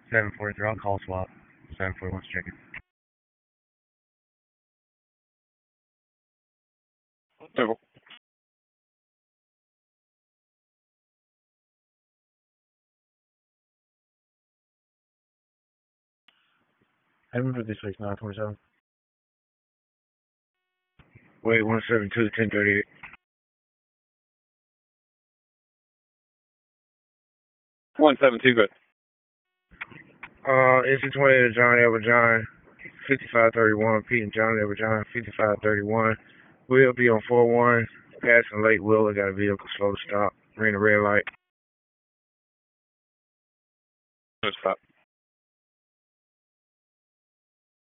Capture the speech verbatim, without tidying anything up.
seven forty-three, I'll call swap. seven forty-one's checking. Several. Heading for this week, nine twenty-seven. Wait, one seventy-two, ten thirty-eight. one seven two, good. Uh, N C twenty-eight to John Edward John, fifty-five thirty-one. Pete and John Edward John, fifty-five thirty-one. We'll be on four one. Passing Lake Wheeler, got a vehicle slow to stop. Ring the red light. No stop.